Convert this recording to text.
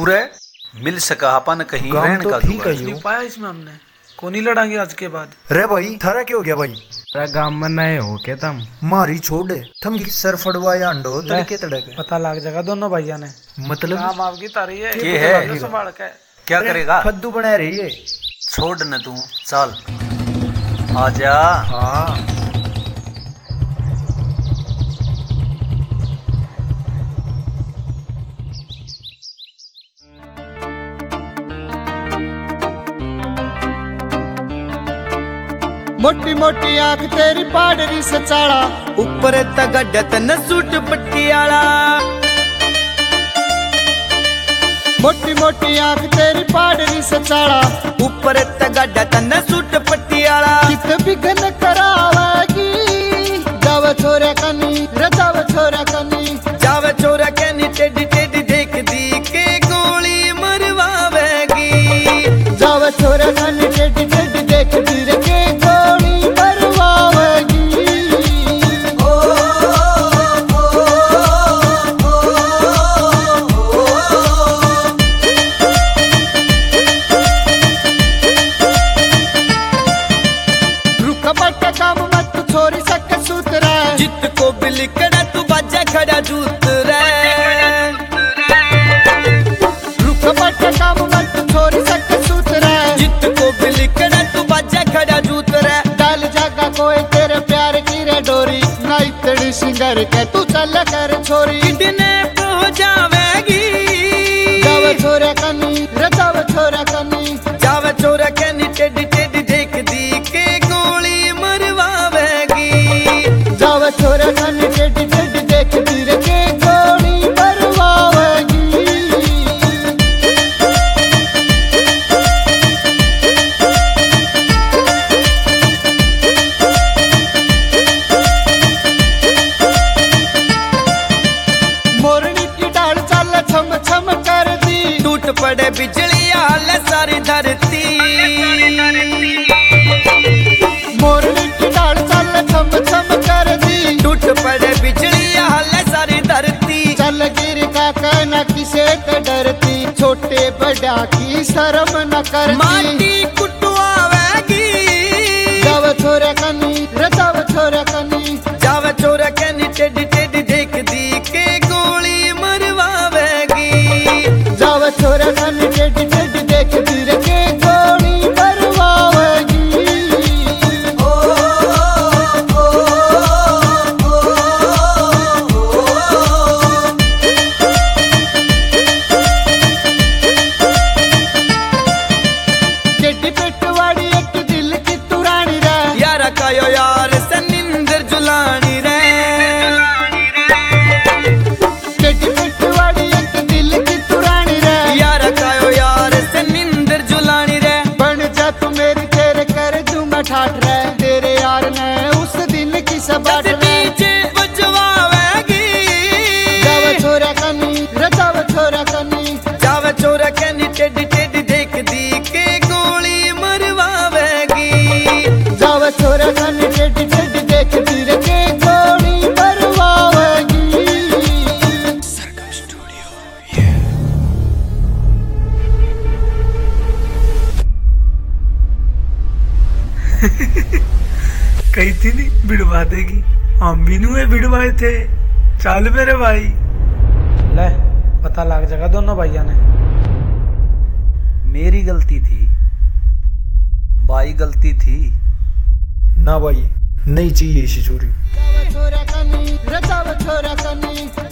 पूरे मिल सका अपन कहीं रहने तो का ठीक है नहीं पाया इसमें हमने को नहीं लड़ांगे आज के बाद। रे भाई थारा क्या हो गया भाई? गांव में नए हो के तुम मारी छोड़ थम की सर फड़वाया अंडो तड़के तड़के पता लग जाएगा दोनों भैया ने मतलब काम आपकी तारी है ये है संभाल के क्या करेगा? फद्दू बना रही है। छोड़ न तू चल आजा। हाँ मोटी मोटी आंख तेरी पाडरी सचाड़ा ऊपर तगड़त न सूट पट्टियाला। मोटी मोटी आंख तेरी पाडरी सचाड़ा ऊपर तगड़त न सूट पट्टियाला। कित बिघन करावेगी जाव छोरा कनी रजाव छोरा कनी जाव छोरा कनी टेडी टेडी देख दी के गोली मरवावेगी। जाव छोरा कनी टेडी टेडी देख दी रे के गोली मरवावेगी। रुक बट काम मत छोरी सक सूतरा जित को बिलिकड़ा तू बाजा खड़ा जूत रे। रुक बट काम मत छोरी सक सूतरा जित को बिलिकड़ा तू बाजा खड़ा जूत रे। डाल जागा कोई तेरे प्यार की रे डोरी ना इतनी सिंगर के तू चल कर छोरी कितने हो जावेगी। जाव छोरा कनी रजाव छोरा कनी जाव छोरा कनी टेडी टेडी देख दी के गोली मरवावेगी। जाव छोरा कनी टेडी टेडी देख दी रे के गोली मरवावेगी। मोरनी की डाल चल छम छम कर दी टूट पड़े बिजली हाल सारी धरती। मोरनी की डाल चल छम छम कर दी टूट पड़े बिजली हाल सारी धरती। चल गिर का कहना किसे ते डरती छोटे बड़ा की शर्म न कर माटी कुटवावेगी। जाव छोरा कनी रजाव छोरा कनी जाव छोरा कनी टेडी टेडी देख दी के गोली मरवावेगी। जाव छोरा कनी टेडी टेडी देख दी रे के गोली मरवावेगी। टेडी पेटवाड़ी एक दिल की तुरानी रे यार कायो यार से निंदर जुलानी रे। टेडी पेटवाड़ी एक दिल की तुरानी रे यार कायो यार से निंदर जुलानी रे। बन जा तू मेरी तेरे कर दूंगा ठाठ रे तेरे यार ने उस दिन की सबाट डीजे बजवावेगी। जाव छोरा कनी रजाव छोरा कनी जाव छोरा कनी टेडी टेडी देख दी के गोली मरवावेगी। जाव छोरा कनी टेडी टेडी देख दी रे के गोली मरवावेगी। कही थी नहीं बिड़वा देगी हम भी नुए बिड़वाए थे। चल मेरे भाई ले पता लग जाएगा दोनों भैया ने। मेरी गलती थी भाई गलती थी ना भाई नहीं चाहिए इसी चोरी। जाव छोरा कनी रजाव छोरा कनी